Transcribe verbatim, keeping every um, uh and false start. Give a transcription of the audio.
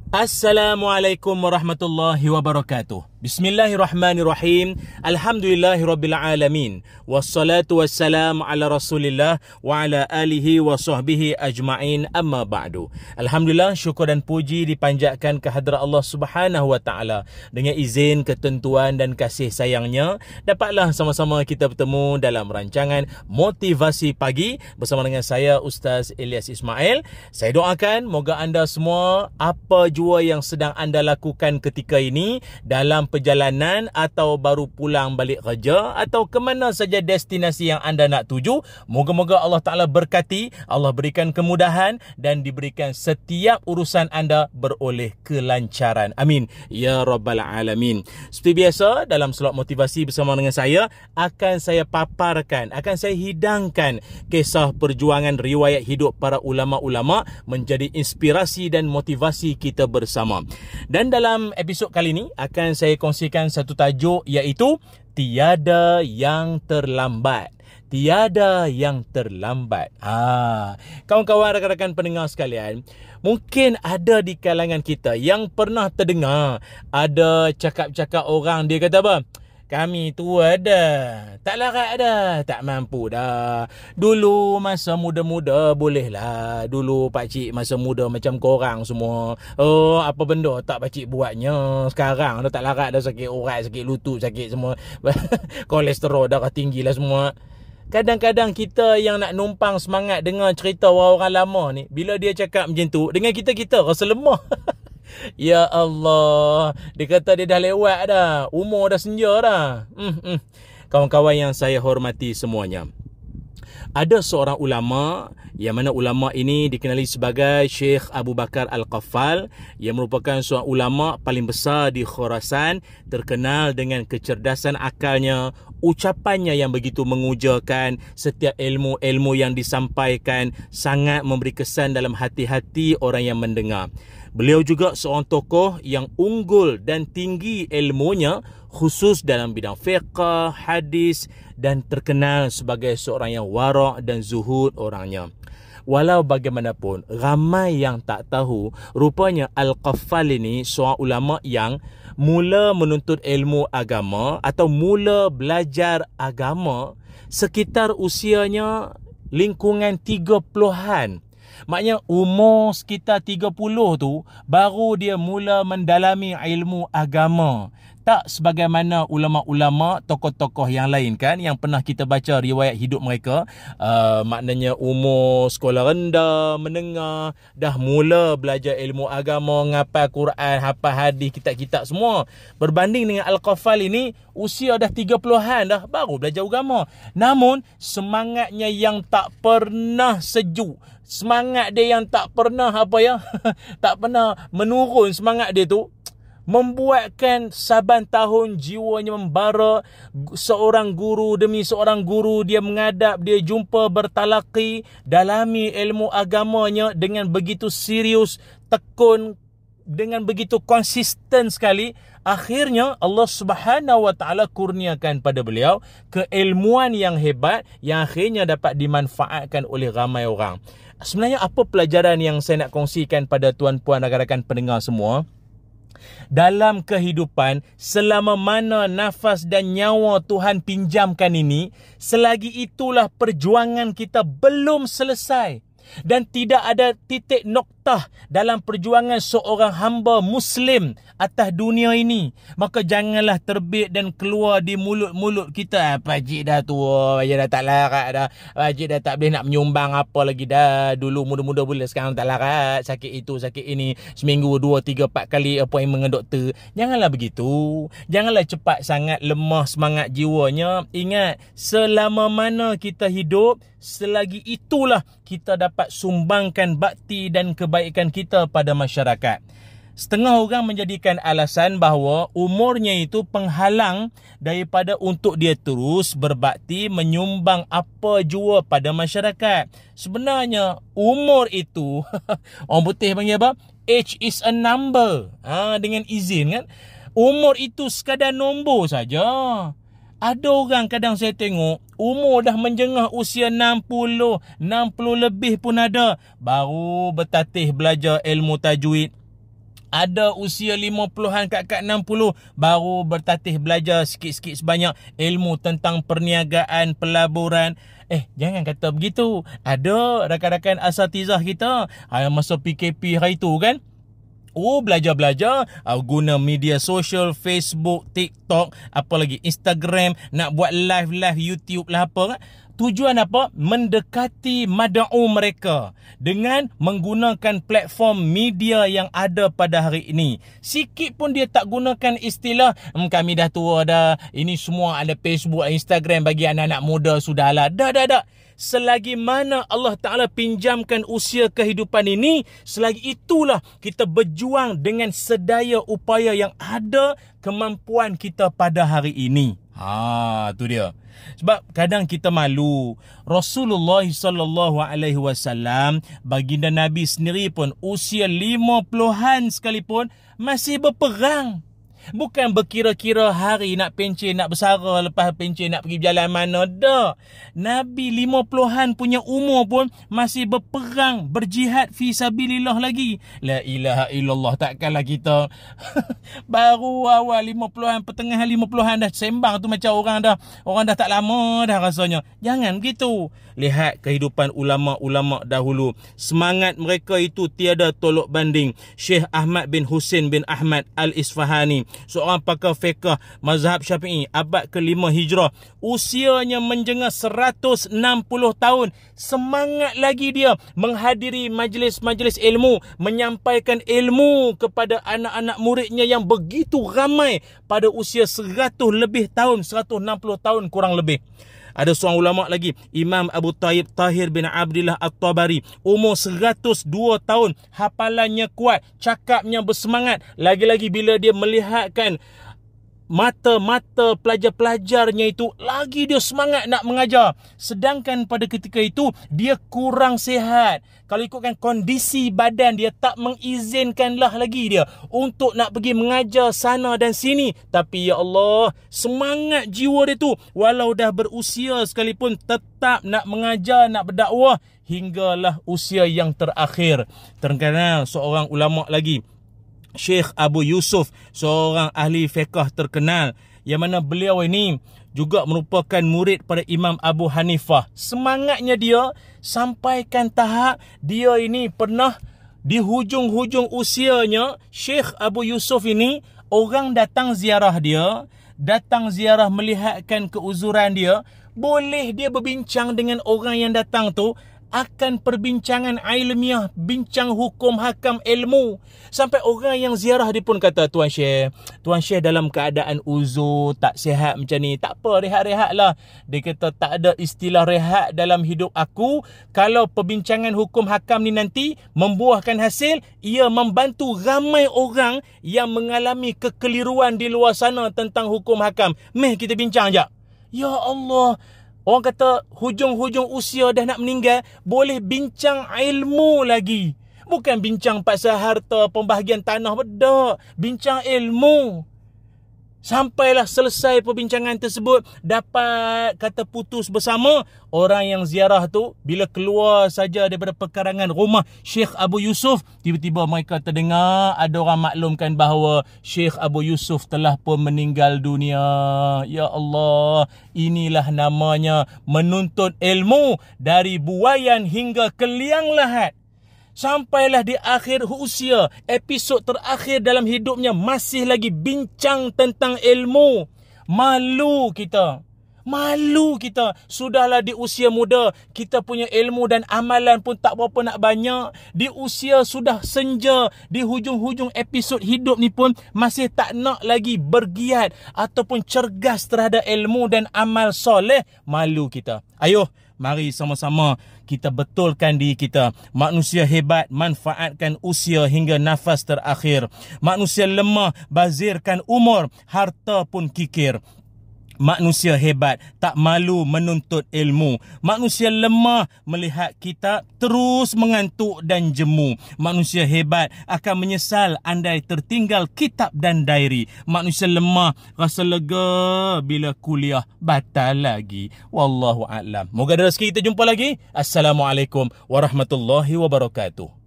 Assalamualaikum warahmatullahi wabarakatuh. Bismillahirrahmanirrahim. Alhamdulillahirabbil alamin. Wassalatu wassalamu ala Rasulillah wa ala alihi wa sahbihi ajma'in. Amma ba'du. Alhamdulillah, syukur dan puji dipanjatkan ke hadrat Allah Subhanahu wa taala. Dengan izin, ketentuan dan kasih sayangnya, dapatlah sama-sama kita bertemu dalam rancangan Motivasi Pagi bersama dengan saya Ustaz Ilyas Ismail. Saya doakan moga anda semua apa jua yang sedang anda lakukan ketika ini, dalam perjalanan atau baru pulang balik kerja atau ke mana saja destinasi yang anda nak tuju, moga-moga Allah Ta'ala berkati, Allah berikan kemudahan dan diberikan setiap urusan anda beroleh kelancaran. Amin ya rabbal alamin. Seperti biasa, dalam slot motivasi bersama dengan saya akan saya paparkan, akan saya hidangkan kisah perjuangan riwayat hidup para ulama-ulama menjadi inspirasi dan motivasi kita bersama. Dan dalam episod kali ini akan saya kongsikan satu tajuk, iaitu tiada yang terlambat. Tiada yang terlambat. Ha, kawan-kawan, rakan-rakan pendengar sekalian, mungkin ada di kalangan kita yang pernah terdengar ada cakap-cakap orang, dia kata apa? Kami tua dah, tak larat dah, tak mampu dah. Dulu masa muda-muda bolehlah. Dulu pakcik masa muda macam korang semua. Oh, apa benda tak pakcik buatnya. Sekarang dah tak larat dah, sakit urat, sakit lutut, sakit semua. Kolesterol dah tinggi lah semua. Kadang-kadang kita yang nak numpang semangat dengar cerita orang-orang lama ni, bila dia cakap macam tu, dengan kita-kita rasa lemah. Ya Allah, dia kata dia dah lewat dah, umur dah senja dah. hmm, hmm. Kawan-kawan yang saya hormati semuanya, ada seorang ulama, yang mana ulama ini dikenali sebagai Syekh Abu Bakar Al-Qaffal, yang merupakan seorang ulama paling besar di Khurasan, terkenal dengan kecerdasan akalnya, ucapannya yang begitu mengujakan, setiap ilmu-ilmu yang disampaikan sangat memberi kesan dalam hati-hati orang yang mendengar. Beliau juga seorang tokoh yang unggul dan tinggi ilmunya, khusus dalam bidang fiqh, hadis, dan terkenal sebagai seorang yang warak dan zuhud orangnya. Walau bagaimanapun, ramai yang tak tahu, rupanya Al-Qaffal ini seorang ulama yang mula menuntut ilmu agama atau mula belajar agama sekitar usianya lingkungan tiga puluhan. Maknanya umur sekitar tiga puluh tu baru dia mula mendalami ilmu agama. Tak sebagaimana ulama-ulama, tokoh-tokoh yang lain kan, yang pernah kita baca riwayat hidup mereka, uh, maknanya umur sekolah rendah, menengah, dah mula belajar ilmu agama, ngapal Quran, hafal hadis, kitab-kitab semua. Berbanding dengan Al-Qaffal ini, usia dah tiga puluhan dah, baru belajar agama. Namun, semangatnya yang tak pernah sejuk, semangat dia yang tak pernah apa ya, tak pernah menurun semangat dia tu, membuatkan saban tahun jiwanya membara. Seorang guru demi seorang guru dia menghadap, dia jumpa, bertalaqi, dalami ilmu agamanya dengan begitu serius, tekun, dengan begitu konsisten sekali. Akhirnya Allah Subhanahu wa taala kurniakan pada beliau keilmuan yang hebat, yang akhirnya dapat dimanfaatkan oleh ramai orang. Sebenarnya apa pelajaran yang saya nak kongsikan pada tuan-puan, rakan-rakan pendengar semua? Dalam kehidupan, selama mana nafas dan nyawa Tuhan pinjamkan ini, selagi itulah perjuangan kita belum selesai. Dan tidak ada titik noktah dalam perjuangan seorang hamba Muslim atas dunia ini. Maka janganlah terbit dan keluar di mulut-mulut kita, pakcik dah tua, pakcik dah tak larat dah, pakcik dah tak boleh nak menyumbang apa lagi dah. Dulu muda-muda boleh, sekarang tak larat, sakit itu, sakit ini, seminggu dua, tiga, empat kali appointment dengan doktor. Janganlah begitu. Janganlah cepat sangat lemah semangat jiwanya. Ingat, selama mana kita hidup, selagi itulah kita dapat sumbangkan bakti dan kebaikan kita pada masyarakat. Setengah orang menjadikan alasan bahawa umurnya itu penghalang daripada untuk dia terus berbakti, menyumbang apa jua pada masyarakat. Sebenarnya umur itu orang putih panggil apa? Age is a number. Ha, dengan izin kan. Umur itu sekadar nombor saja. Ada orang kadang saya tengok umur dah menjengah usia enam puluh, enam puluh lebih pun ada, baru bertatih belajar ilmu tajwid, Ada usia lima puluhan kat-kat enam puluh baru bertatih belajar sikit-sikit sebanyak ilmu tentang perniagaan, pelaburan. Eh, jangan kata begitu. Ada rakan-rakan asatizah kita yang masa P K P hari tu kan, oh, belajar-belajar, uh, guna media sosial, Facebook, TikTok, apa lagi, Instagram, nak buat live-live YouTube lah apa kan. Tujuan apa? Mendekati mad'u mereka dengan menggunakan platform media yang ada pada hari ini. Sikit pun dia tak gunakan istilah, hmm, kami dah tua dah, ini semua ada Facebook, Instagram bagi anak-anak muda, sudahlah. Dah, dah, dah. Selagi mana Allah Ta'ala pinjamkan usia kehidupan ini, selagi itulah kita berjuang dengan sedaya upaya yang ada kemampuan kita pada hari ini. Ha, tu dia. Sebab kadang kita malu. Rasulullah sallallahu alaihi wasallam, baginda Nabi sendiri pun usia lima puluhan sekalipun masih berperang. Bukan berkira-kira hari nak pencen, nak bersara, lepas pencen nak pergi berjalan mana. Dah. Nabi lima puluhan punya umur pun masih berperang, berjihad fi sabilillah lagi. La ilaha illallah. Takkanlah kita baru awal lima puluhan, pertengahan lima puluhan dah sembang tu macam orang dah orang dah tak lama dah rasanya. Jangan begitu. Lihat kehidupan ulama-ulama dahulu. Semangat mereka itu tiada tolok banding. Syekh Ahmad bin Husin bin Ahmad Al-Isfahani, seorang pakar fiqh mazhab Syafi'i, abad kelima Hijrah. Usianya menjengah seratus enam puluh tahun. Semangat lagi dia menghadiri majlis-majlis ilmu, menyampaikan ilmu kepada anak-anak muridnya yang begitu ramai pada usia seratus lebih tahun, seratus enam puluh tahun kurang lebih. Ada seorang ulama lagi, Imam Abu Tayyib Tahir bin Abdillah At-Tabari, umur seratus dua tahun, hafalannya kuat, cakapnya bersemangat. Lagi-lagi bila dia melihatkan mata-mata pelajar-pelajarnya itu, lagi dia semangat nak mengajar. Sedangkan pada ketika itu dia kurang sihat. Kalau ikutkan kondisi badan dia, tak mengizinkanlah lagi dia untuk nak pergi mengajar sana dan sini. Tapi ya Allah, semangat jiwa dia tu, walau dah berusia sekalipun, tetap nak mengajar, nak berdakwah hinggalah usia yang terakhir. Terkenal seorang ulama lagi, Syekh Abu Yusuf, seorang ahli fiqh terkenal, yang mana beliau ini juga merupakan murid pada Imam Abu Hanifah. Semangatnya dia sampaikan tahap dia ini pernah di hujung-hujung usianya, Syekh Abu Yusuf ini, orang datang ziarah dia, datang ziarah melihatkan keuzuran dia, boleh dia berbincang dengan orang yang datang tu akan perbincangan ilmiah, bincang hukum hakam ilmu. Sampai orang yang ziarah dia pun kata, Tuan Syekh, Tuan Syekh dalam keadaan uzur, tak sihat macam ni. Tak apa, rehat-rehat lah. Dia kata, tak ada istilah rehat dalam hidup aku. Kalau perbincangan hukum hakam ni nanti membuahkan hasil, ia membantu ramai orang yang mengalami kekeliruan di luar sana tentang hukum hakam. Meh kita bincang jap. Ya Allah, orang kata hujung-hujung usia dah nak meninggal, boleh bincang ilmu lagi. Bukan bincang pasal harta, pembahagian tanah, bedak. Bincang ilmu. Sampailah selesai perbincangan tersebut, dapat kata putus bersama. Orang yang ziarah tu, bila keluar saja daripada perkarangan rumah Syekh Abu Yusuf, tiba-tiba mereka terdengar ada orang maklumkan bahawa Syekh Abu Yusuf telah pun meninggal dunia. Ya Allah, inilah namanya menuntut ilmu dari buayan hingga ke liang lahat. Sampailah di akhir usia, episod terakhir dalam hidupnya, masih lagi bincang tentang ilmu. Malu kita. Malu kita. Sudahlah di usia muda, kita punya ilmu dan amalan pun tak berapa nak banyak. Di usia sudah senja, di hujung-hujung episod hidup ni pun masih tak nak lagi bergiat ataupun cergas terhadap ilmu dan amal soleh. Malu kita. Ayuh, mari sama-sama kita betulkan diri kita. Manusia hebat manfaatkan usia hingga nafas terakhir. Manusia lemah bazirkan umur, harta pun kikir. Manusia hebat tak malu menuntut ilmu. Manusia lemah melihat kita terus mengantuk dan jemu. Manusia hebat akan menyesal andai tertinggal kitab dan diary. Manusia lemah rasa lega bila kuliah batal lagi. Wallahu a'lam. Moga ada rezeki kita jumpa lagi. Assalamualaikum warahmatullahi wabarakatuh.